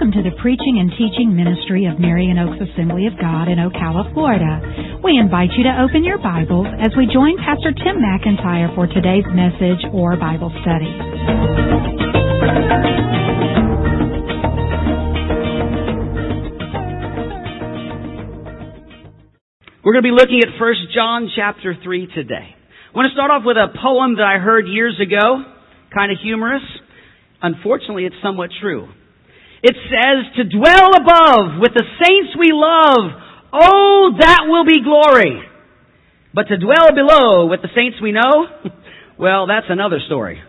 Welcome to the preaching and teaching ministry of Marion Oaks Assembly of God in Ocala, Florida. We invite you to open your Bibles as we join Pastor Tim McIntyre for today's message or Bible study. We're going to be looking at 1 John chapter 3 today. I want to start off with a poem that I heard years ago, kind of humorous. Unfortunately, it's somewhat true. It says, "To dwell above with the saints we love, oh, that will be glory. But to dwell below with the saints we know, well, that's another story."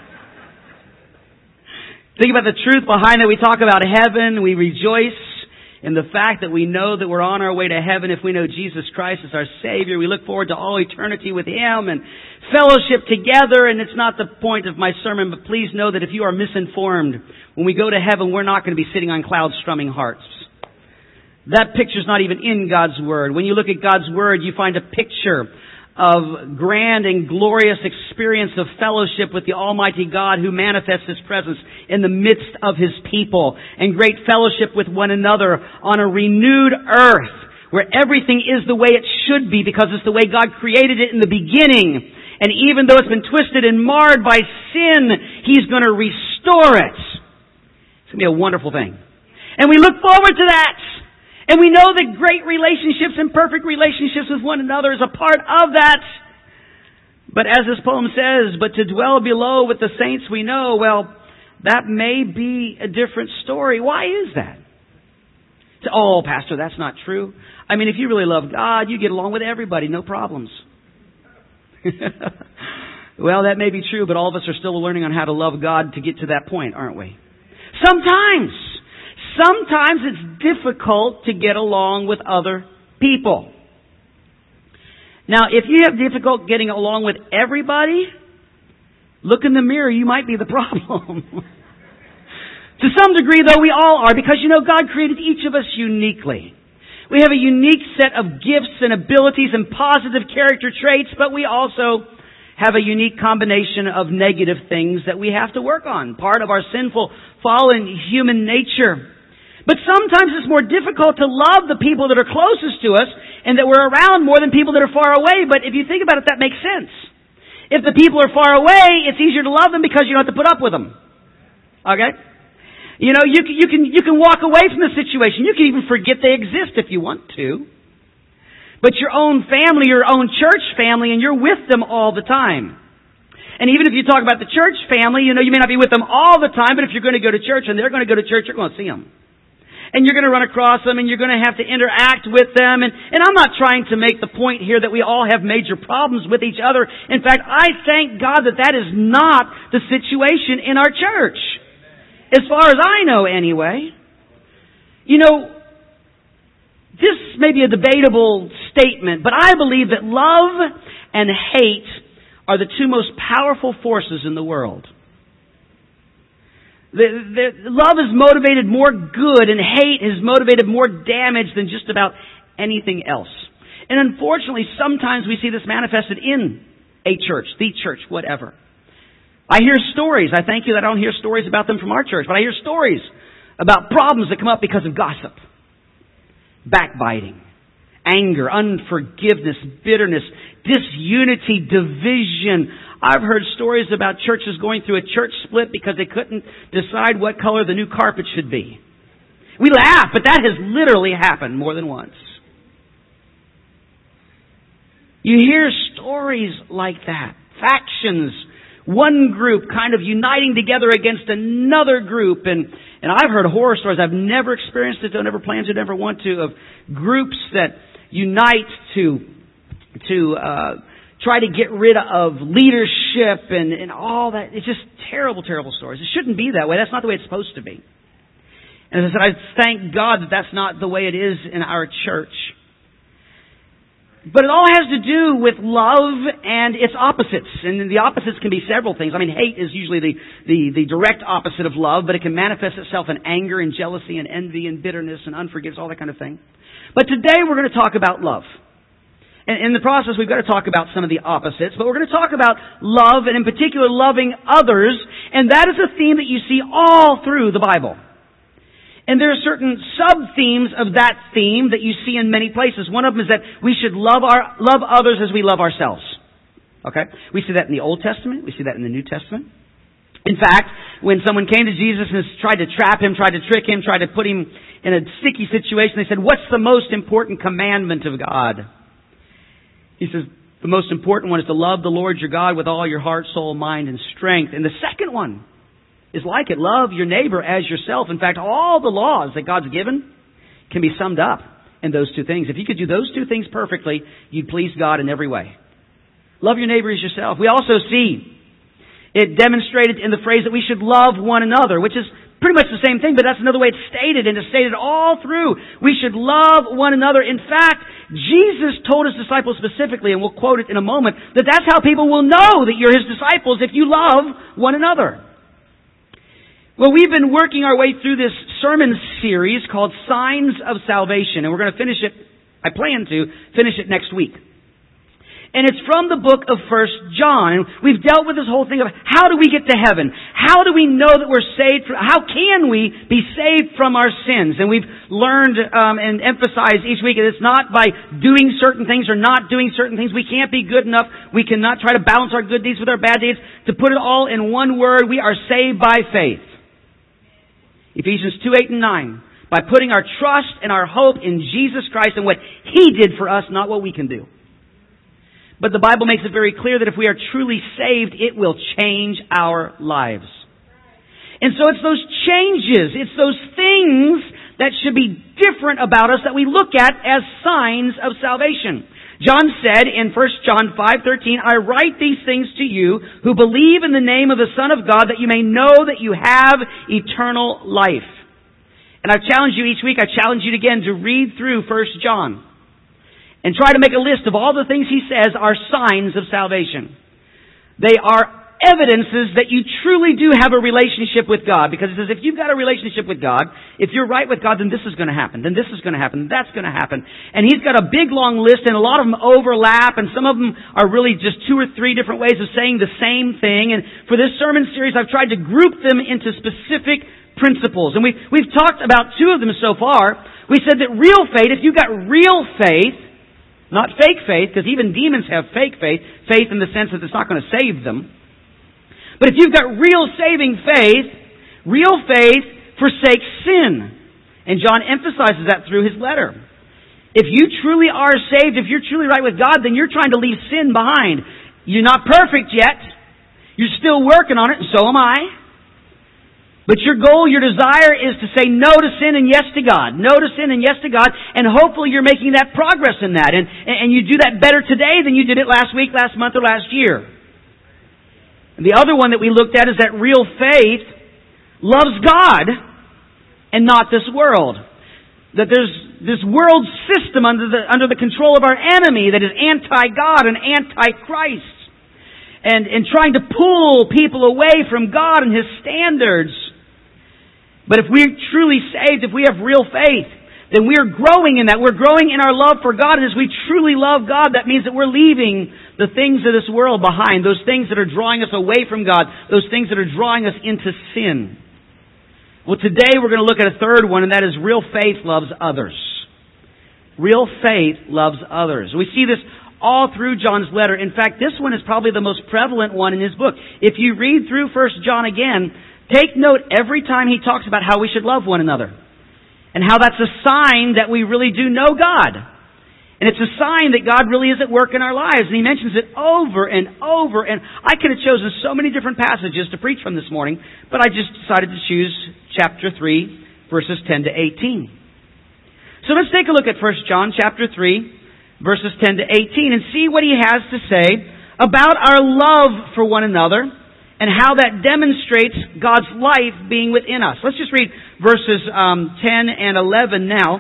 Think about the truth behind it. We talk about heaven. We rejoice in the fact that we know that we're on our way to heaven if we know Jesus Christ is our Savior. We look forward to all eternity with Him and fellowship together. And it's not the point of my sermon, but please know that if you are misinformed, when we go to heaven, we're not going to be sitting on clouds strumming harps. That picture's not even in God's Word. When you look at God's Word, you find a picture of grand and glorious experience of fellowship with the Almighty God who manifests His presence in the midst of His people, and great fellowship with one another on a renewed earth where everything is the way it should be because it's the way God created it in the beginning. And even though it's been twisted and marred by sin, He's going to restore it. It's going to be a wonderful thing. And we look forward to that. And we know that great relationships and perfect relationships with one another is a part of that. But as this poem says, but to dwell below with the saints we know, well, that may be a different story. Why is that? Oh, Pastor, that's not true. I mean, if you really love God, you get along with everybody, no problems. Well, that may be true, but all of us are still learning on how to love God to get to that point, aren't we? Sometimes it's difficult to get along with other people. Now, if you have difficulty getting along with everybody, look in the mirror. You might be the problem. To some degree, though, we all are, because, God created each of us uniquely. We have a unique set of gifts and abilities and positive character traits, but we also have a unique combination of negative things that we have to work on. Part of our sinful, fallen human nature. But sometimes it's more difficult to love the people that are closest to us and that we're around more than people that are far away. But if you think about it, that makes sense. If the people are far away, it's easier to love them because you don't have to put up with them. Okay? You can walk away from the situation. You can even forget they exist if you want to. But your own family, your own church family, and you're with them all the time. And even if you talk about the church family, you may not be with them all the time, but if you're going to go to church and they're going to go to church, you're going to see them. And you're going to run across them, and you're going to have to interact with them. And I'm not trying to make the point here that we all have major problems with each other. In fact, I thank God that is not the situation in our church. As far as I know, anyway. This may be a debatable statement, but I believe that love and hate are the two most powerful forces in the world. Love has motivated more good, and hate has motivated more damage than just about anything else. And unfortunately, sometimes we see this manifested in a church, the church, whatever. I hear stories. I thank you that I don't hear stories about them from our church, but I hear stories about problems that come up because of gossip, backbiting, anger, unforgiveness, bitterness, disunity, division. I've heard stories about churches going through a church split because they couldn't decide what color the new carpet should be. We laugh, but that has literally happened more than once. You hear stories like that. Factions. One group kind of uniting together against another group. And I've heard horror stories. I've never experienced it, don't never plan to, never want to, of groups that unite to try to get rid of leadership and all that. It's just terrible, terrible stories. It shouldn't be that way. That's not the way it's supposed to be. And as I said, I thank God that that's not the way it is in our church. But it all has to do with love and its opposites. And the opposites can be several things. I mean, hate is usually the direct opposite of love, but it can manifest itself in anger and jealousy and envy and bitterness and unforgiveness, all that kind of thing. But today we're going to talk about love. And in the process, we've got to talk about some of the opposites, but we're going to talk about love, and in particular, loving others, and that is a theme that you see all through the Bible. And there are certain sub-themes of that theme that you see in many places. One of them is that we should love others as we love ourselves. Okay? We see that in the Old Testament. We see that in the New Testament. In fact, when someone came to Jesus and tried to trap Him, tried to trick Him, tried to put Him in a sticky situation, they said, "What's the most important commandment of God?" He says, "The most important one is to love the Lord your God with all your heart, soul, mind, and strength. And the second one is like it. Love your neighbor as yourself." In fact, all the laws that God's given can be summed up in those two things. If you could do those two things perfectly, you'd please God in every way. Love your neighbor as yourself. We also see it demonstrated in the phrase that we should love one another, which is pretty much the same thing, but that's another way it's stated, and it's stated all through. We should love one another. In fact, Jesus told His disciples specifically, and we'll quote it in a moment, that that's how people will know that you're His disciples, if you love one another. Well, we've been working our way through this sermon series called Signs of Salvation, and we're going to finish it, I plan to finish it next week. And it's from the book of 1 John. And we've dealt with this whole thing of how do we get to heaven? How do we know that we're saved? How can we be saved from our sins? And we've learned and emphasized each week that it's not by doing certain things or not doing certain things. We can't be good enough. We cannot try to balance our good deeds with our bad deeds. To put it all in one word, we are saved by faith. Ephesians 2:8 and 9. By putting our trust and our hope in Jesus Christ and what He did for us, not what we can do. But the Bible makes it very clear that if we are truly saved, it will change our lives. And so it's those changes, it's those things that should be different about us that we look at as signs of salvation. John said in 1 John 5:13, "I write these things to you who believe in the name of the Son of God, that you may know that you have eternal life." And I've challenged you each week, I challenge you again to read through 1 John. And try to make a list of all the things he says are signs of salvation. They are evidences that you truly do have a relationship with God. Because it says if you've got a relationship with God, if you're right with God, then this is going to happen, then this is going to happen, that's going to happen. And he's got a big long list, and a lot of them overlap, and some of them are really just 2 or 3 different ways of saying the same thing. And for this sermon series, I've tried to group them into specific principles. And we've talked about 2 of them so far. We said that real faith, if you've got real faith, not fake faith, because even demons have fake faith. Faith in the sense that it's not going to save them. But if you've got real saving faith, real faith forsakes sin. And John emphasizes that through his letter. If you truly are saved, if you're truly right with God, then you're trying to leave sin behind. You're not perfect yet. You're still working on it, and so am I. But your goal, your desire is to say no to sin and yes to God. No to sin and yes to God. And hopefully you're making that progress in that. And you do that better today than you did it last week, last month, or last year. And the other one that we looked at is that real faith loves God and not this world. That there's this world system under the control of our enemy that is anti-God and anti-Christ. And trying to pull people away from God and His standards. But if we're truly saved, if we have real faith, then we are growing in that. We're growing in our love for God. And as we truly love God, that means that we're leaving the things of this world behind. Those things that are drawing us away from God. Those things that are drawing us into sin. Well, today we're going to look at a third one, and that is real faith loves others. Real faith loves others. We see this all through John's letter. In fact, this one is probably the most prevalent one in his book. If you read through 1 John again, take note every time he talks about how we should love one another. And how that's a sign that we really do know God. And it's a sign that God really is at work in our lives. And he mentions it over and over. And I could have chosen so many different passages to preach from this morning, but I just decided to choose chapter 3, verses 10 to 18. So let's take a look at 1 John chapter 3, verses 10 to 18, and see what he has to say about our love for one another and how that demonstrates God's life being within us. Let's just read verses 10 and 11 now.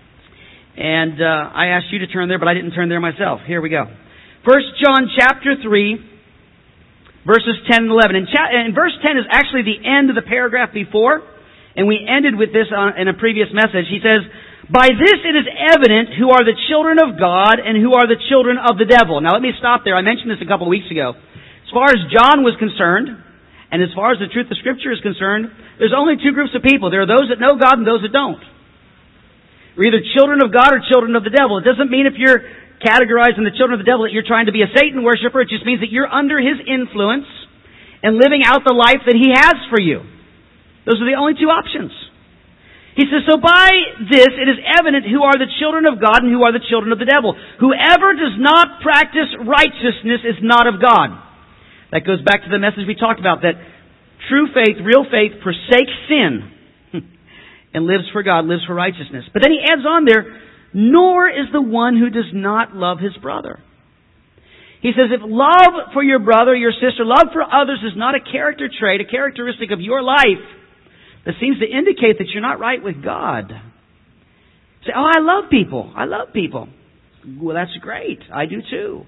And I asked you to turn there, but I didn't turn there myself. Here we go. 1 John chapter 3, verses 10 and 11. And verse 10 is actually the end of the paragraph before, and we ended with this in a previous message. He says, "By this it is evident who are the children of God and who are the children of the devil." Now let me stop there. I mentioned this a couple of weeks ago. As far as John was concerned, And as far as the truth of Scripture is concerned, there's only two groups of people. There are those that know God and those that don't. We're either children of God or children of the devil. It doesn't mean if you're categorized in the children of the devil that you're trying to be a Satan worshiper. It just means that you're under his influence and living out the life that he has for you. Those are the only two options. He says, so by this it is evident who are the children of God and who are the children of the devil. Whoever does not practice righteousness is not of God. That goes back to the message we talked about, that true faith, real faith, forsakes sin and lives for God, lives for righteousness. But then he adds on there, nor is the one who does not love his brother. He says, if love for your brother, your sister, love for others is not a character trait, a characteristic of your life, that seems to indicate that you're not right with God. Say, oh, I love people. I love people. Well, that's great. I do too.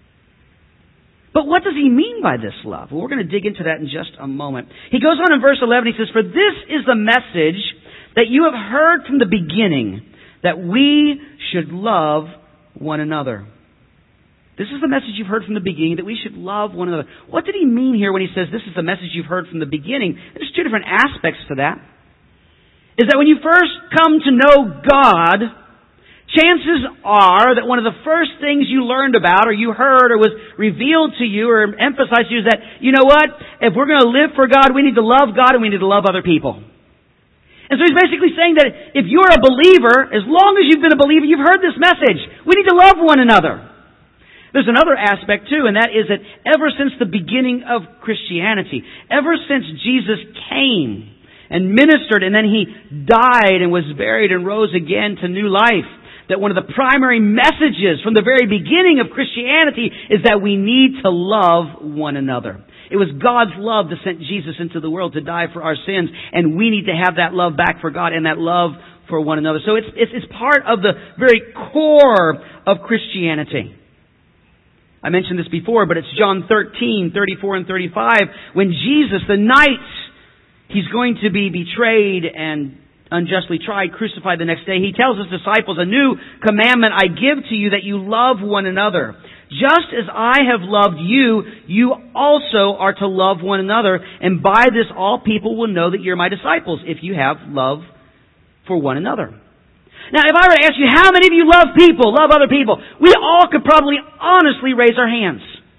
But what does he mean by this love? Well, we're going to dig into that in just a moment. He goes on in verse 11, he says, for this is the message that you have heard from the beginning, that we should love one another. This is the message you've heard from the beginning, that we should love one another. What did he mean here when he says this is the message you've heard from the beginning? There's two different aspects to that. Is that when you first come to know God, chances are that one of the first things you learned about or you heard or was revealed to you or emphasized to you is that, you know what, if we're going to live for God, we need to love God and we need to love other people. And so he's basically saying that if you're a believer, as long as you've been a believer, you've heard this message. We need to love one another. There's another aspect too, and that is that ever since the beginning of Christianity, ever since Jesus came and ministered and then he died and was buried and rose again to new life, that one of the primary messages from the very beginning of Christianity is that we need to love one another. It was God's love that sent Jesus into the world to die for our sins, and we need to have that love back for God and that love for one another. So it's part of the very core of Christianity. I mentioned this before, but it's John 13, 34 and 35, when Jesus, the night he's going to be betrayed and unjustly tried, crucified the next day, he tells his disciples, a new commandment I give to you, that you love one another. Just as I have loved you, you also are to love one another, and by this all people will know that you're my disciples, if you have love for one another. Now, if I were to ask you, how many of you love people, love other people? We all could probably honestly raise our hands.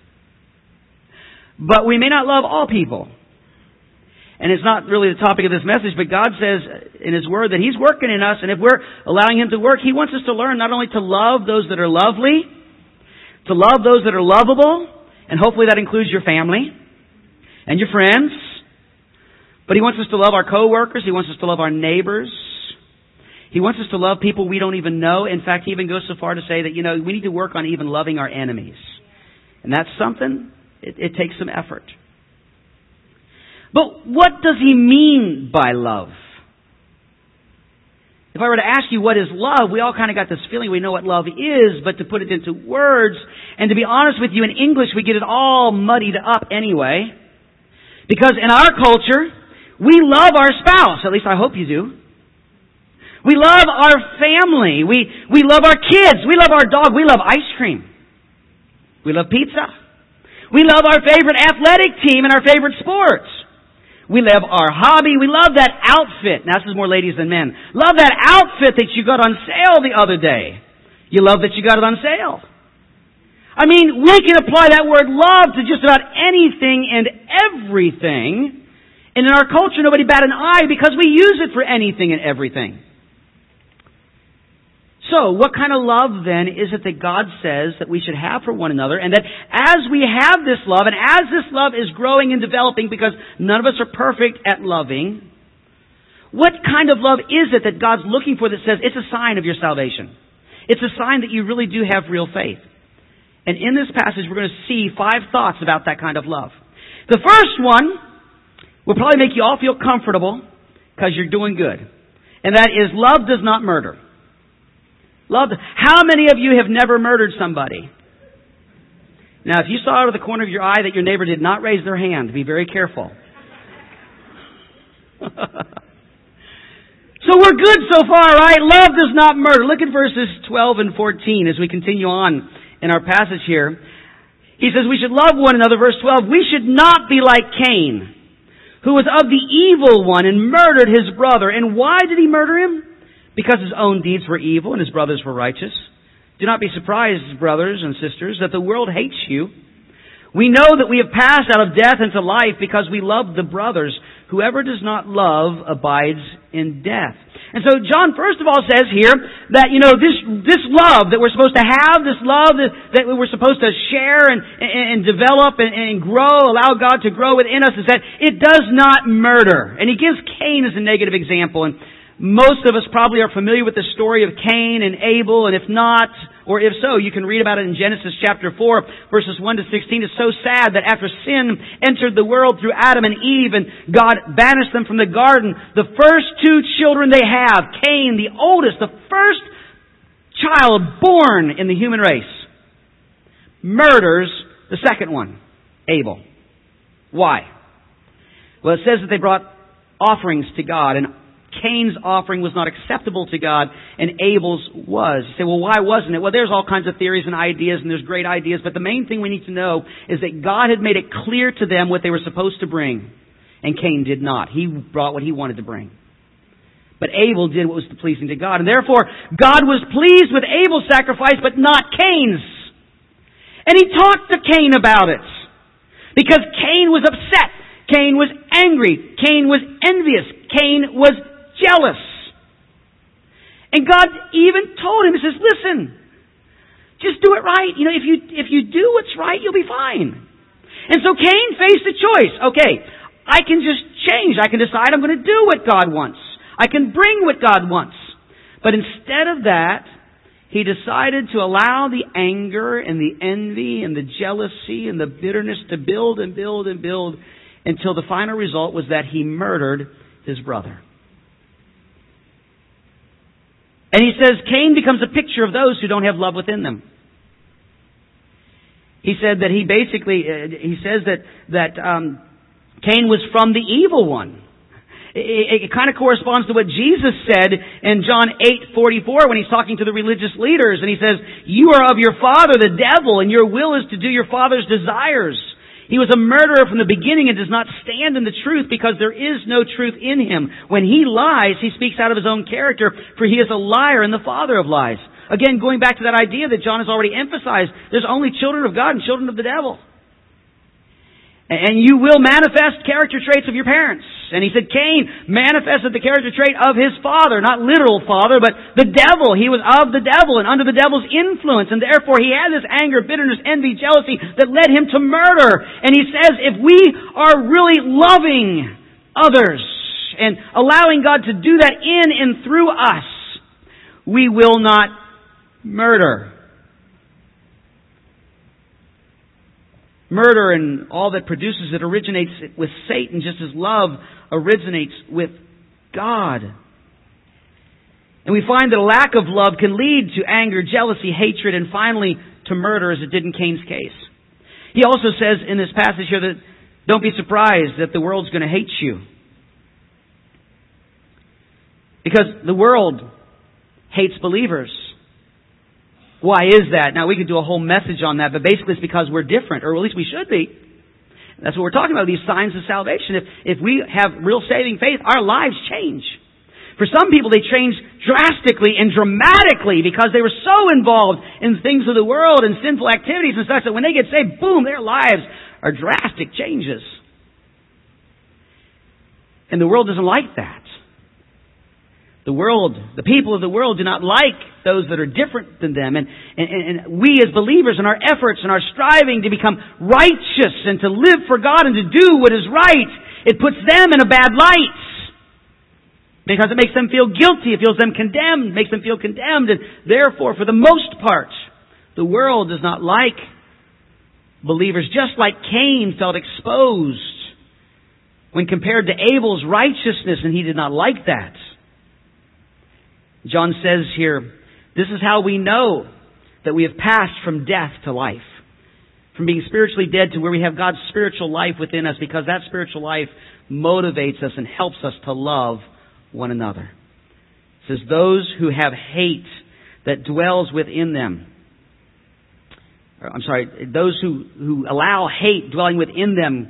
But we may not love all people. And it's not really the topic of this message, but God says in His Word that He's working in us, and if we're allowing Him to work, He wants us to learn not only to love those that are lovely, to love those that are lovable, and hopefully that includes your family and your friends, but He wants us to love our coworkers, He wants us to love our neighbors, He wants us to love people we don't even know. In fact, He even goes so far to say that, we need to work on even loving our enemies. And that's something, it takes some effort. But what does He mean by love? If I were to ask you what is love, we all kind of got this feeling we know what love is, but to put it into words, and to be honest with you, in English we get it all muddied up anyway. Because in our culture, we love our spouse. At least I hope you do. We love our family. We love our kids. We love our dog. We love ice cream. We love pizza. We love our favorite athletic team and our favorite sports. We love our hobby. We love that outfit. Now, this is more ladies than men. Love that outfit that you got on sale the other day. You love that you got it on sale. I mean, we can apply that word love to just about anything and everything. And in our culture, nobody bat an eye because we use it for anything and everything. So, what kind of love then is it that God says that we should have for one another, and that as we have this love, and as this love is growing and developing, because none of us are perfect at loving, what kind of love is it that God's looking for that says it's a sign of your salvation? It's a sign that you really do have real faith. And in this passage, we're going to see 5 thoughts about that kind of love. The first one will probably make you all feel comfortable because you're doing good. And that is, love does not murder. Love. How many of you have never murdered somebody? Now, if you saw out of the corner of your eye that your neighbor did not raise their hand, be very careful. So we're good so far, right? Love does not murder. Look at verses 12 and 14 as we continue on in our passage here. He says we should love one another. Verse 12, we should not be like Cain. who was of the evil one and murdered his brother. And why did he murder him? Because his own deeds were evil and his brothers were righteous. Do not be surprised, brothers and sisters, that the world hates you. We know that we have passed out of death into life because we love the brothers. Whoever does not love abides in death. And so John first of all says here that, this love that we're supposed to have, this love that we're supposed to share and develop and grow, allow God to grow within us, is that it does not murder. And he gives Cain as a negative example. And most of us probably are familiar with the story of Cain and Abel, and if not, or if so, you can read about it in Genesis chapter 4, verses 1 to 16. It's so sad that after sin entered the world through Adam and Eve, and God banished them from the garden, the first two children they have, Cain, the oldest, the first child born in the human race, murders the second one, Abel. Why? Well, it says that they brought offerings to God, and Cain's offering was not acceptable to God, and Abel's was. You say, well, why wasn't it? Well, there's all kinds of theories and ideas, and there's great ideas, but the main thing we need to know is that God had made it clear to them what they were supposed to bring, and Cain did not. He brought what he wanted to bring. But Abel did what was pleasing to God, and therefore God was pleased with Abel's sacrifice, but not Cain's. And he talked to Cain about it, because Cain was upset. Cain was angry. Cain was envious. Cain was jealous. And God even told him, he says, listen, just do it right. If you do what's right, you'll be fine. And so Cain faced a choice. Okay, I can just change. I can decide I'm going to do what God wants. I can bring what God wants. But instead of that, he decided to allow the anger and the envy and the jealousy and the bitterness to build and build and build until the final result was that he murdered his brother. And he says Cain becomes a picture of those who don't have love within them. He said that he says that Cain was from the evil one. It kind of corresponds to what Jesus said in John 8:44 when he's talking to the religious leaders, and he says, "You are of your father, the devil, and your will is to do your father's desires." He was a murderer from the beginning and does not stand in the truth because there is no truth in him. When he lies, he speaks out of his own character, for he is a liar and the father of lies. Again, going back to that idea that John has already emphasized, there's only children of God and children of the devil. And you will manifest character traits of your parents. And he said Cain manifested the character trait of his father, not literal father, but the devil. He was of the devil and under the devil's influence. And therefore he had this anger, bitterness, envy, jealousy that led him to murder. And he says if we are really loving others and allowing God to do that in and through us, we will not murder. Murder and all that produces it originates with Satan, just as love originates with God. And we find that a lack of love can lead to anger, jealousy, hatred, and finally to murder, as it did in Cain's case. He also says in this passage here that don't be surprised that the world's going to hate you. Because the world hates believers. Why is that? Now, we could do a whole message on that, but basically it's because we're different, or at least we should be. That's what we're talking about, these signs of salvation. If we have real saving faith, our lives change. For some people, they change drastically and dramatically because they were so involved in things of the world and sinful activities and such that when they get saved, boom, their lives are drastic changes. And the world doesn't like that. The people of the world do not like those that are different than them. And we as believers in our efforts and our striving to become righteous and to live for God and to do what is right, it puts them in a bad light. Because it makes them feel guilty, it feels them condemned, makes them feel condemned. And therefore, for the most part, the world does not like believers, just like Cain felt exposed when compared to Abel's righteousness, and he did not like that. John says here, this is how we know that we have passed from death to life. From being spiritually dead to where we have God's spiritual life within us, because that spiritual life motivates us and helps us to love one another. It says, those who have hate that dwells within them. Those who allow hate dwelling within them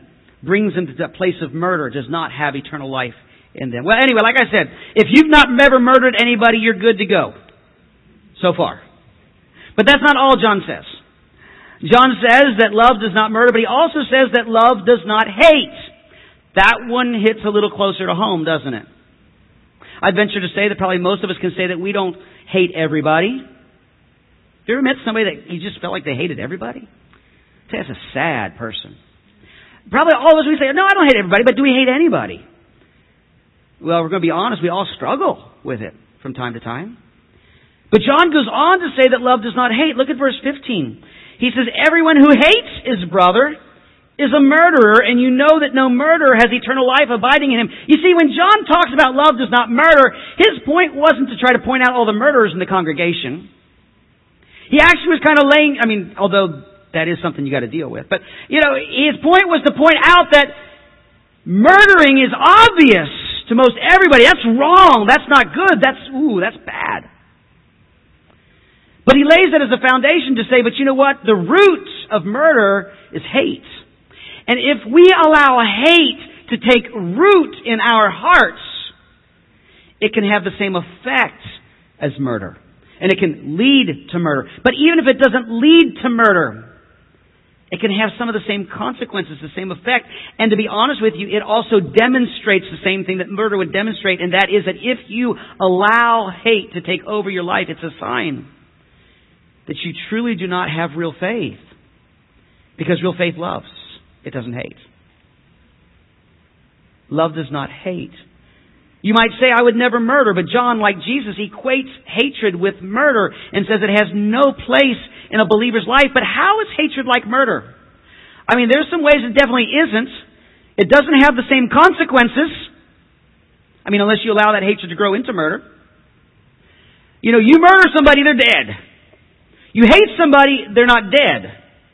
brings them to the place of murder does not have eternal life in them. Well, anyway, like I said, if you've not ever murdered anybody, you're good to go. So far. But that's not all John says. John says that love does not murder, but he also says that love does not hate. That one hits a little closer to home, doesn't it? I'd venture to say that probably most of us can say that we don't hate everybody. Have you ever met somebody that you just felt like they hated everybody? That's a sad person. Probably all of us, we say, no, I don't hate everybody, but do we hate anybody? Well, we're going to be honest, we all struggle with it from time to time. But John goes on to say that love does not hate. Look at verse 15. He says, everyone who hates his brother is a murderer, and you know that no murderer has eternal life abiding in him. You see, when John talks about love does not murder, his point wasn't to try to point out all the murderers in the congregation. He actually was kind of although that is something you got to deal with. But, his point was to point out that murdering is obvious to most everybody. That's wrong. That's not good. That's bad. But he lays it as a foundation to say, but you know what? The root of murder is hate. And if we allow hate to take root in our hearts, it can have the same effect as murder. And it can lead to murder. But even if it doesn't lead to murder, it can have some of the same consequences, the same effect. And to be honest with you, it also demonstrates the same thing that murder would demonstrate, and that is that if you allow hate to take over your life, it's a sign that you truly do not have real faith. Because real faith loves. It doesn't hate. Love does not hate. You might say, I would never murder, but John, like Jesus, equates hatred with murder and says it has no place in a believer's life. But how is hatred like murder? There's some ways it definitely isn't. It doesn't have the same consequences. Unless you allow that hatred to grow into murder. You murder somebody, they're dead. You hate somebody, they're not dead.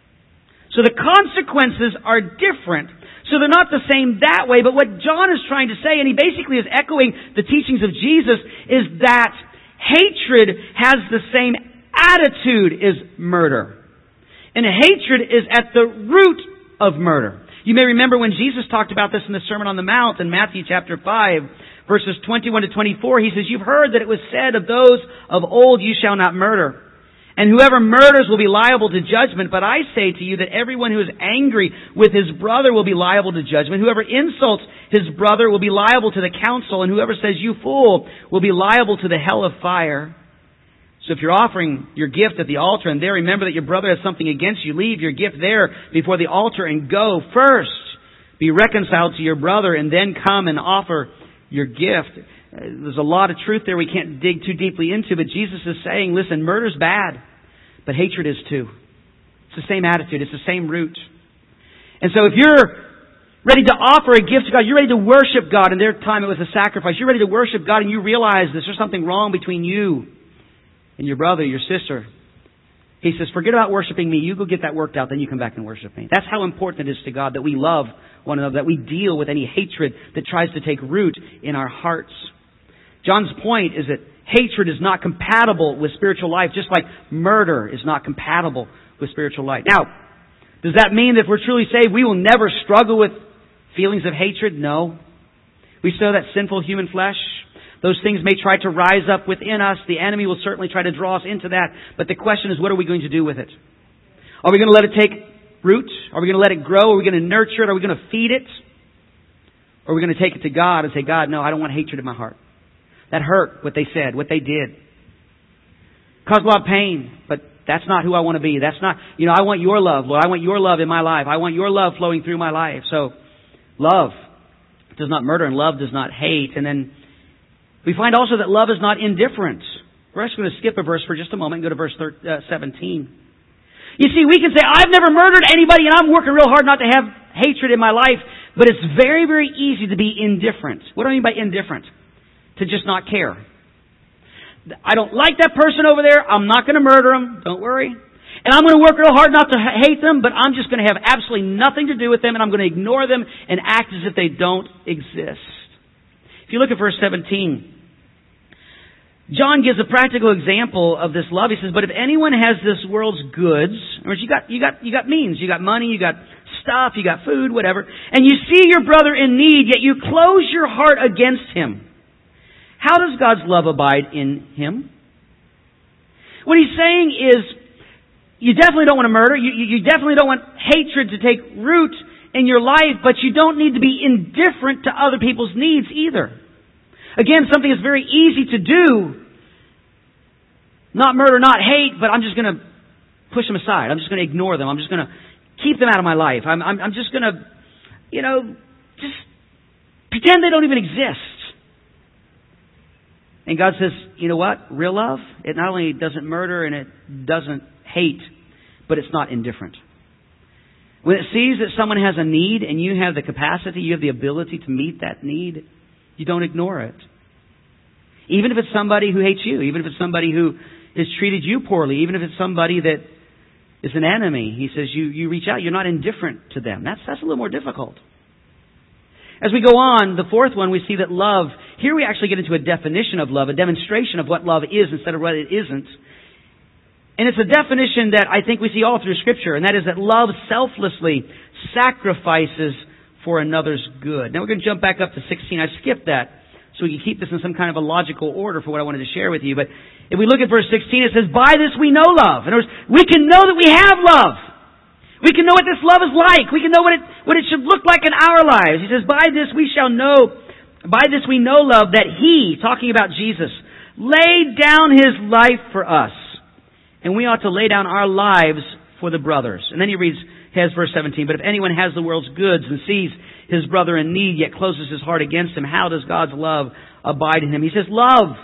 So the consequences are different. So they're not the same that way. But what John is trying to say, and he basically is echoing the teachings of Jesus, is that hatred has the same attitude as murder. And hatred is at the root of murder. You may remember when Jesus talked about this in the Sermon on the Mount in Matthew chapter 5, verses 21 to 24. He says, you've heard that it was said of those of old, you shall not murder. And whoever murders will be liable to judgment. But I say to you that everyone who is angry with his brother will be liable to judgment. Whoever insults his brother will be liable to the council. And whoever says, you fool, will be liable to the hell of fire. So if you're offering your gift at the altar and there remember that your brother has something against you, leave your gift there before the altar and go. First, be reconciled to your brother and then come and offer your gift. There's a lot of truth there we can't dig too deeply into, but Jesus is saying, listen, murder's bad, but hatred is too. It's the same attitude. It's the same root. And so if you're ready to offer a gift to God, you're ready to worship God, in their time it was a sacrifice, you're ready to worship God and you realize there's something wrong between you and your brother, your sister. He says, forget about worshiping me. You go get that worked out, then you come back and worship me. That's how important it is to God that we love one another, that we deal with any hatred that tries to take root in our hearts. John's point is that hatred is not compatible with spiritual life, just like murder is not compatible with spiritual life. Now, does that mean that if we're truly saved, we will never struggle with feelings of hatred? No. We still have that sinful human flesh. Those things may try to rise up within us. The enemy will certainly try to draw us into that. But the question is, what are we going to do with it? Are we going to let it take root? Are we going to let it grow? Are we going to nurture it? Are we going to feed it? Or are we going to take it to God and say, God, no, I don't want hatred in my heart. That hurt, what they said, what they did. Caused a lot of pain, but that's not who I want to be. That's not, I want your love, Lord. I want your love in my life. I want your love flowing through my life. So, love does not murder and love does not hate. And then we find also that love is not indifferent. We're actually going to skip a verse for just a moment and go to verse 17. You see, we can say, I've never murdered anybody and I'm working real hard not to have hatred in my life. But it's very, very easy to be indifferent. What do I mean by indifferent? To just not care. I don't like that person over there. I'm not going to murder them. Don't worry. And I'm going to work real hard not to hate them, but I'm just going to have absolutely nothing to do with them, and I'm going to ignore them and act as if they don't exist. If you look at verse 17, John gives a practical example of this love. He says, but if anyone has this world's goods, or you got means, you got money, you got stuff, you got food, whatever, and you see your brother in need, yet you close your heart against him, how does God's love abide in him? What he's saying is, you definitely don't want to murder, you definitely don't want hatred to take root in your life, but you don't need to be indifferent to other people's needs either. Again, something that's very easy to do. Not murder, not hate, but I'm just going to push them aside. I'm just going to ignore them. I'm just going to keep them out of my life. I'm just going to, just pretend they don't even exist. And God says, you know what? Real love, it not only doesn't murder and it doesn't hate, but it's not indifferent. When it sees that someone has a need and you have the capacity, you have the ability to meet that need, you don't ignore it. Even if it's somebody who hates you, even if it's somebody who has treated you poorly, even if it's somebody that is an enemy, he says you reach out. You're not indifferent to them. That's a little more difficult. As we go on, the fourth one, we see that love, here we actually get into a definition of love, a demonstration of what love is instead of what it isn't. And it's a definition that I think we see all through Scripture, and that is that love selflessly sacrifices for another's good. Now we're going to jump back up to 16. I skipped that so we can keep this in some kind of a logical order for what I wanted to share with you. But if we look at verse 16, it says, by this we know love. In other words, we can know that we have love. We can know what this love is like. We can know what it should look like in our lives. He says, by this we know love, that He, talking about Jesus, laid down His life for us. And we ought to lay down our lives for the brothers. And then he has verse 17, but if anyone has the world's goods and sees his brother in need, yet closes his heart against him, how does God's love abide in him? He says, love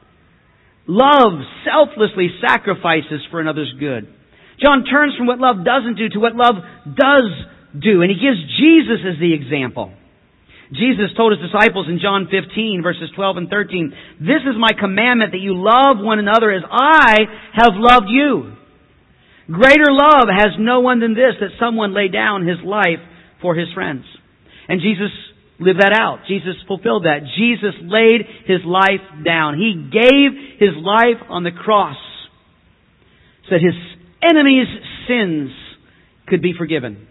selflessly sacrifices for another's good. John turns from what love doesn't do to what love does do. And he gives Jesus as the example. Jesus told his disciples in John 15, verses 12 and 13, this is my commandment, that you love one another as I have loved you. Greater love has no one than this, that someone lay down his life for his friends. And Jesus lived that out. Jesus fulfilled that. Jesus laid his life down. He gave his life on the cross so that his enemies' sins could be forgiven.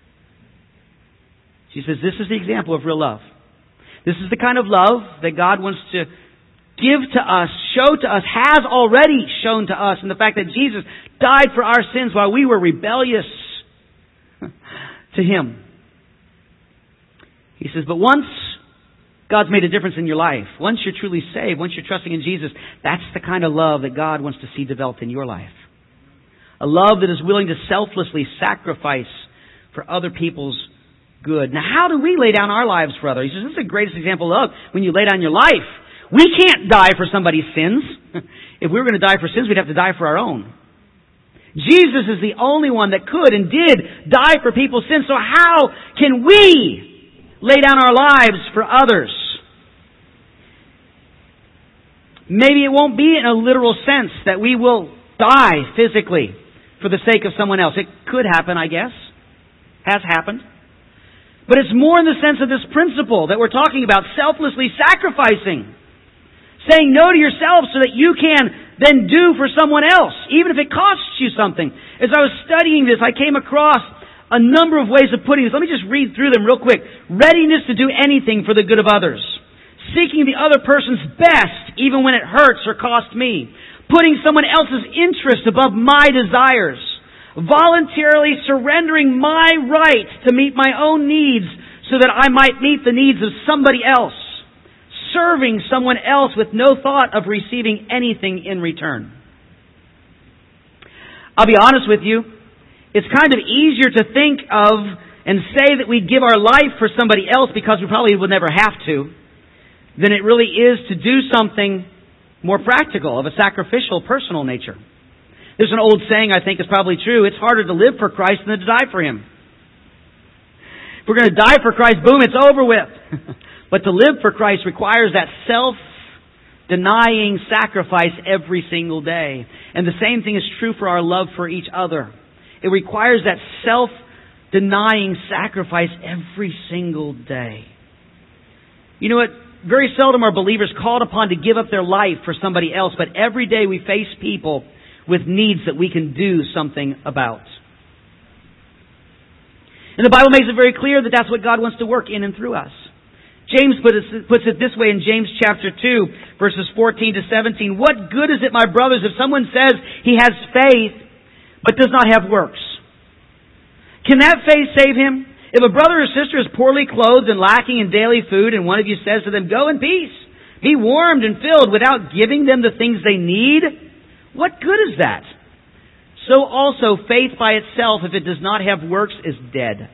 She says, this is the example of real love. This is the kind of love that God wants to give to us, show to us, has already shown to us in the fact that Jesus died for our sins while we were rebellious to Him. He says, but once God's made a difference in your life, once you're truly saved, once you're trusting in Jesus, that's the kind of love that God wants to see developed in your life. A love that is willing to selflessly sacrifice for other people's good. Now, how do we lay down our lives for others? He says, this is the greatest example of when you lay down your life. We can't die for somebody's sins. If we were going to die for sins, we'd have to die for our own. Jesus is the only one that could and did die for people's sins. So how can we lay down our lives for others? Maybe it won't be in a literal sense that we will die physically for the sake of someone else. It could happen, I guess. Has happened. But it's more in the sense of this principle that we're talking about, selflessly sacrificing. Saying no to yourself so that you can then do for someone else, even if it costs you something. As I was studying this, I came across a number of ways of putting this. Let me just read through them real quick. Readiness to do anything for the good of others. Seeking the other person's best, even when it hurts or costs me. Putting someone else's interest above my desires. Voluntarily surrendering my right to meet my own needs so that I might meet the needs of somebody else. Serving someone else with no thought of receiving anything in return. I'll be honest with you, it's kind of easier to think of and say that we give our life for somebody else because we probably would never have to, than it really is to do something more practical, of a sacrificial, personal nature. There's an old saying I think is probably true. It's harder to live for Christ than to die for Him. If we're going to die for Christ, boom, it's over with. But to live for Christ requires that self-denying sacrifice every single day. And the same thing is true for our love for each other. It requires that self-denying sacrifice every single day. You know what very seldom are believers called upon to give up their life for somebody else, but every day we face people with needs that we can do something about. And the Bible makes it very clear that that's what God wants to work in and through us. James puts it this way in James chapter 2, verses 14 to 17. What good is it, my brothers, if someone says he has faith but does not have works? Can that faith save him? If a brother or sister is poorly clothed and lacking in daily food, and one of you says to them, go in peace, be warmed and filled, without giving them the things they need, what good is that? So also faith by itself, if it does not have works, is dead.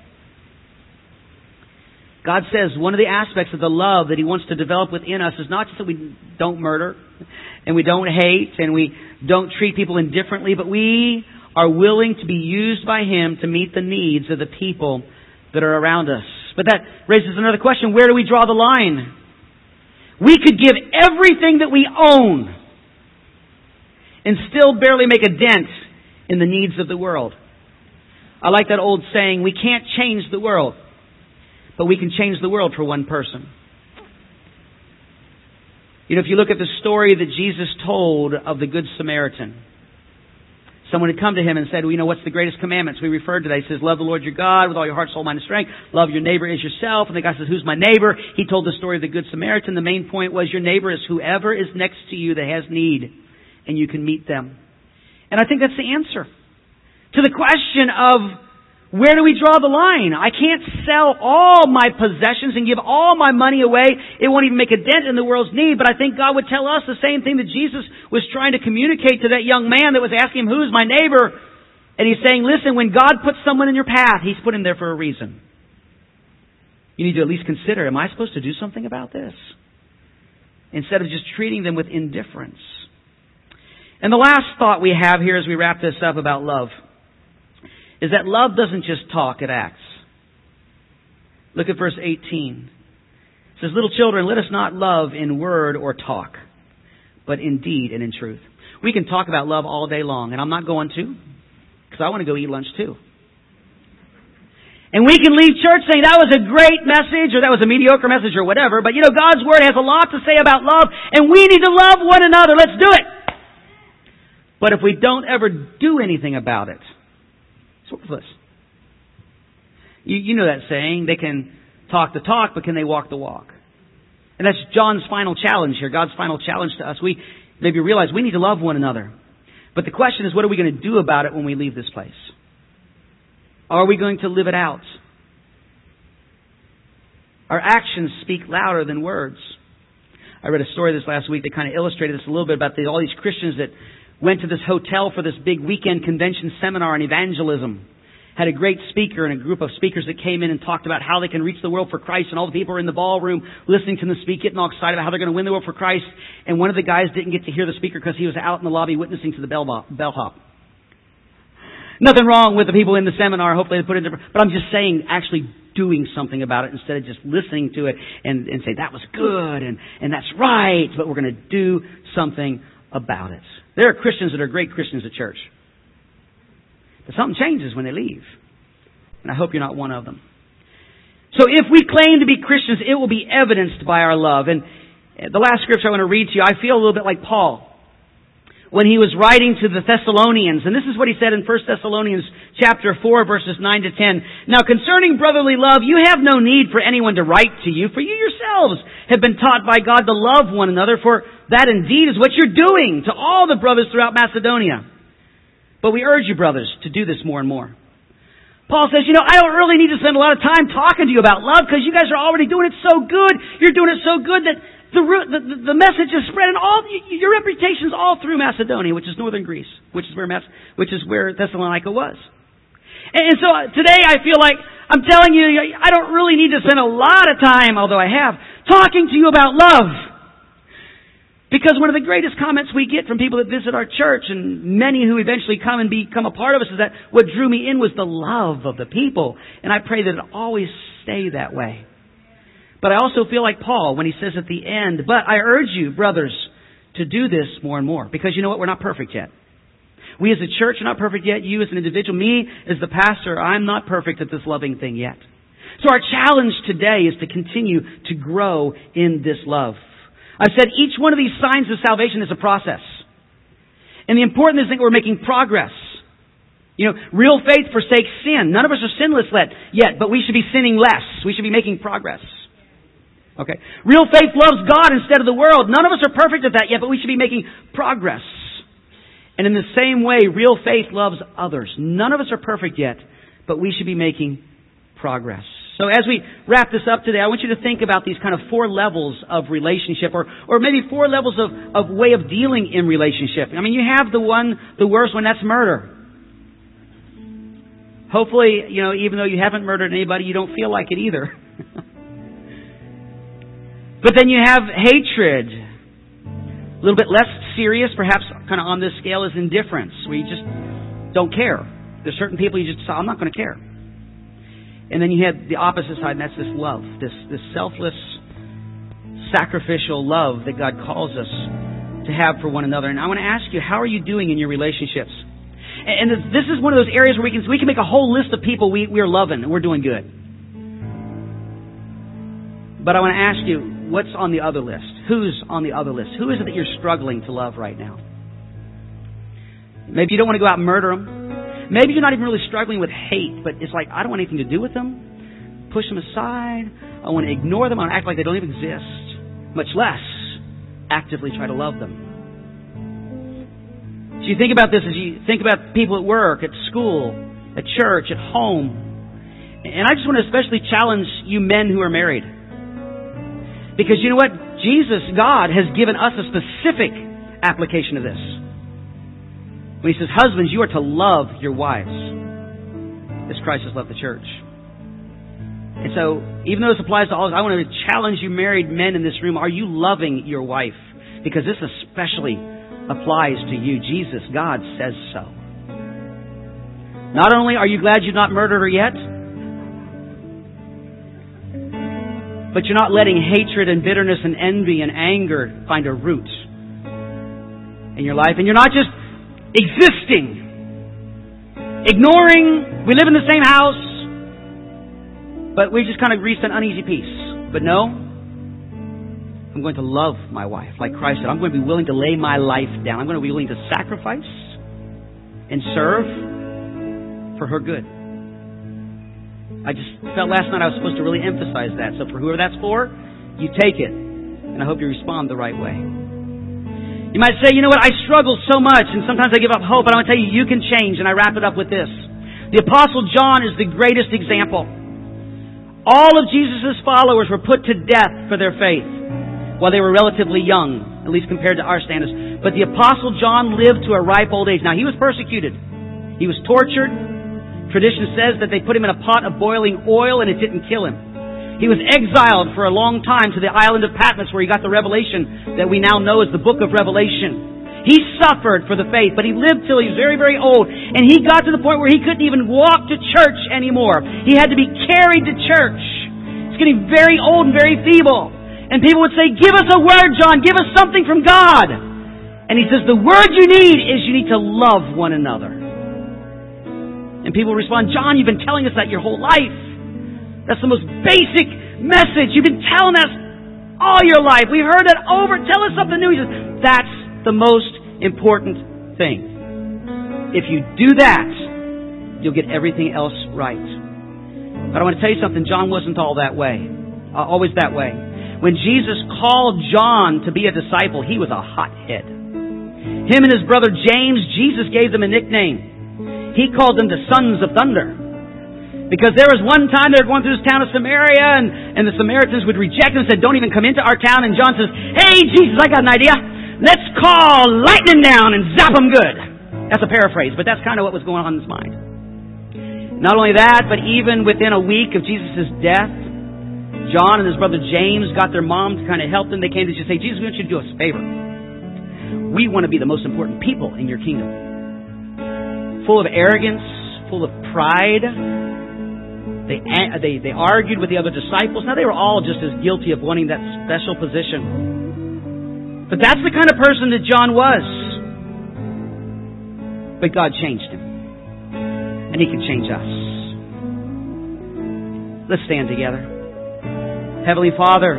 God says one of the aspects of the love that He wants to develop within us is not just that we don't murder, and we don't hate, and we don't treat people indifferently, but we are willing to be used by Him to meet the needs of the people that are around us. But that raises another question. Where do we draw the line? We could give everything that we own and still barely make a dent in the needs of the world. I like that old saying, we can't change the world, but we can change the world for one person. You know, if you look at the story that Jesus told of the Good Samaritan, someone had come to Him and said, well, you know, what's the greatest commandments? We referred to that. He says, love the Lord your God with all your heart, soul, mind, and strength. Love your neighbor as yourself. And the guy says, who's my neighbor? He told the story of the Good Samaritan. The main point was your neighbor is whoever is next to you that has need, and you can meet them. And I think that's the answer to the question of where do we draw the line? I can't sell all my possessions and give all my money away. It won't even make a dent in the world's need. But I think God would tell us the same thing that Jesus was trying to communicate to that young man that was asking him, who's my neighbor? And He's saying, listen, when God puts someone in your path, He's put him there for a reason. You need to at least consider, am I supposed to do something about this? Instead of just treating them with indifference. And the last thought we have here as we wrap this up about love is that love doesn't just talk, it acts. Look at verse 18. It says, little children, let us not love in word or talk, but in deed and in truth. We can talk about love all day long, and I'm not going to, because I want to go eat lunch too. And we can leave church saying that was a great message, or that was a mediocre message, or whatever, but you know, God's Word has a lot to say about love, and we need to love one another. Let's do it! But if we don't ever do anything about it, it's worthless. You know that saying, they can talk the talk, but can they walk the walk? And that's John's final challenge here, God's final challenge to us. We maybe realize we need to love one another. But the question is, what are we going to do about it when we leave this place? Are we going to live it out? Our actions speak louder than words. I read a story this last week that kind of illustrated this a little bit about all these Christians that went to this hotel for this big weekend convention seminar on evangelism. Had a great speaker and a group of speakers that came in and talked about how they can reach the world for Christ. And all the people were in the ballroom listening to them speak, getting all excited about how they're going to win the world for Christ. And one of the guys didn't get to hear the speaker because he was out in the lobby witnessing to the bellhop. Nothing wrong with the people in the seminar. Hopefully they put it in. But I'm just saying, actually doing something about it instead of just listening to it and say, that was good and that's right, but we're going to do something about it. There are Christians that are great Christians at church. But something changes when they leave. And I hope you're not one of them. So if we claim to be Christians, it will be evidenced by our love. And the last scripture I want to read to you, I feel a little bit like Paul when he was writing to the Thessalonians. And this is what he said in 1 Thessalonians chapter 4, verses 9 to 10. Now concerning brotherly love, you have no need for anyone to write to you, for you yourselves have been taught by God to love one another, for that indeed is what you're doing to all the brothers throughout Macedonia. But we urge you, brothers, to do this more and more. Paul says, you know, I don't really need to spend a lot of time talking to you about love because you guys are already doing it so good. You're doing it so good that the message is spread, and your reputation's all through Macedonia, which is northern Greece, which is where Thessalonica was. And so today I feel like I'm telling you, I don't really need to spend a lot of time, although I have, talking to you about love. Because one of the greatest comments we get from people that visit our church, and many who eventually come and become a part of us, is that what drew me in was the love of the people. And I pray that it always stay that way. But I also feel like Paul when he says at the end, but I urge you, brothers, to do this more and more. Because you know what? We're not perfect yet. We as a church are not perfect yet. You as an individual, me as the pastor, I'm not perfect at this loving thing yet. So our challenge today is to continue to grow in this love. I've said each one of these signs of salvation is a process. And the important thing is that we're making progress. Real faith forsakes sin. None of us are sinless yet, but we should be sinning less. We should be making progress. Okay. Real faith loves God instead of the world. None of us are perfect at that yet, but we should be making progress. And in the same way, real faith loves others. None of us are perfect yet, but we should be making progress. So as we wrap this up today, I want you to think about these kind of 4 levels of relationship, or maybe 4 levels of way of dealing in relationship. I mean, you have the worst one, that's murder. Hopefully, even though you haven't murdered anybody, you don't feel like it either. But then you have hatred. A little bit less serious, perhaps kind of on this scale, is indifference, where you just don't care. There's certain people you just say, I'm not going to care. And then you have the opposite side, and that's this love, this selfless, sacrificial love that God calls us to have for one another. And I want to ask you, how are you doing in your relationships? And this is one of those areas where we can make a whole list of people we're loving and we're doing good. But I want to ask you, what's on the other list? Who's on the other list? Who is it that you're struggling to love right now? Maybe you don't want to go out and murder them. Maybe you're not even really struggling with hate, but it's like, I don't want anything to do with them. Push them aside. I want to ignore them. I want to act like they don't even exist. Much less actively try to love them. So you think about this as you think about people at work, at school, at church, at home. And I just want to especially challenge you men who are married. Because you know what? Jesus, God, has given us a specific application of this. When He says, husbands, you are to love your wives as Christ has loved the church. And so, even though this applies to all of us, I want to challenge you married men in this room. Are you loving your wife? Because this especially applies to you. Jesus, God, says so. Not only are you glad you've not murdered her yet, but you're not letting hatred and bitterness and envy and anger find a root in your life. And you're not just existing, ignoring, we live in the same house, but we just kind of reached an uneasy peace. But no, I'm going to love my wife. Like Christ said, I'm going to be willing to lay my life down. I'm going to be willing to sacrifice and serve for her good. I just felt last night I was supposed to really emphasize that. So for whoever that's for, you take it. And I hope you respond the right way. You might say, you know what, I struggle so much and sometimes I give up hope, but I want to tell you, you can change. And I wrap it up with this. The Apostle John is the greatest example. All of Jesus' followers were put to death for their faith while they were relatively young, at least compared to our standards. But the Apostle John lived to a ripe old age. Now, he was persecuted. He was tortured. Tradition says that they put him in a pot of boiling oil and it didn't kill him. He was exiled for a long time to the island of Patmos where he got the revelation that we now know as the book of Revelation. He suffered for the faith, but he lived till he was very, very old. And he got to the point where he couldn't even walk to church anymore. He had to be carried to church. He's getting very old and very feeble. And people would say, give us a word, John. Give us something from God. And he says, the word you need is you need to love one another. And people respond, John, you've been telling us that your whole life. That's the most basic message. You've been telling us all your life. We've heard it over. Tell us something new. He says, that's the most important thing. If you do that, you'll get everything else right. But I want to tell you something. John wasn't always that way. When Jesus called John to be a disciple, he was a hothead. Him and his brother James, Jesus gave them a nickname. He called them the sons of thunder. Because there was one time they were going through this town of Samaria and the Samaritans would reject him and said, don't even come into our town. And John says, hey, Jesus, I got an idea. Let's call lightning down and zap them good. That's a paraphrase, but that's kind of what was going on in his mind. Not only that, but even within a week of Jesus' death, John and his brother James got their mom to kind of help them. They came to just say, Jesus, we want you to do us a favor. We want to be the most important people in your kingdom. Full of arrogance, full of pride. They argued with the other disciples. Now, they were all just as guilty of wanting that special position. But that's the kind of person that John was. But God changed him. And He can change us. Let's stand together. Heavenly Father,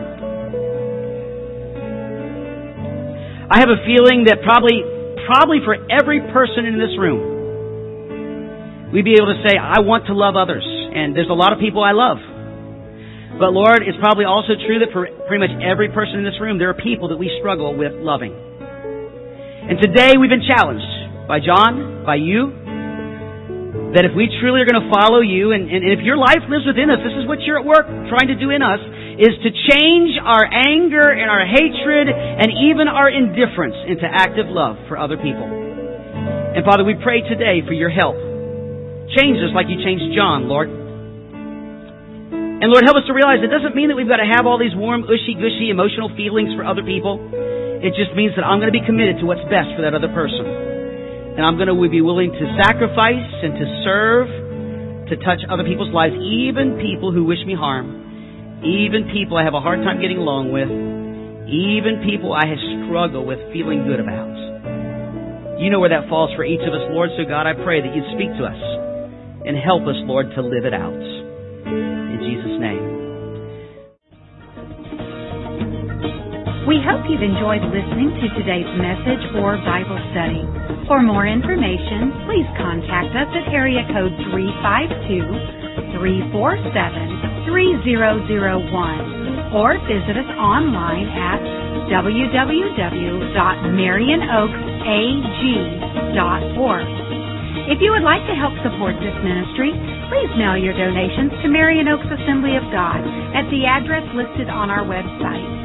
I have a feeling that probably for every person in this room, we'd be able to say, I want to love others. And there's a lot of people I love. But Lord, it's probably also true that for pretty much every person in this room, there are people that we struggle with loving. And today we've been challenged by John, by you, that if we truly are going to follow you, and if your life lives within us, this is what you're at work trying to do in us, is to change our anger and our hatred and even our indifference into active love for other people. And Father, we pray today for your help. Change us like you changed John, Lord. And Lord, help us to realize it doesn't mean that we've got to have all these warm, ushy-gushy emotional feelings for other people. It just means that I'm going to be committed to what's best for that other person. And I'm going to be willing to sacrifice and to serve, to touch other people's lives, even people who wish me harm, even people I have a hard time getting along with, even people I have struggled with feeling good about. You know where that falls for each of us, Lord. So God, I pray that you'd speak to us and help us, Lord, to live it out. In Jesus' name. We hope you've enjoyed listening to today's message or Bible study. For more information, please contact us at area code 352-347-3001 or visit us online at www.marionoaksag.org. If you would like to help support this ministry, please mail your donations to Marion Oaks Assembly of God at the address listed on our website.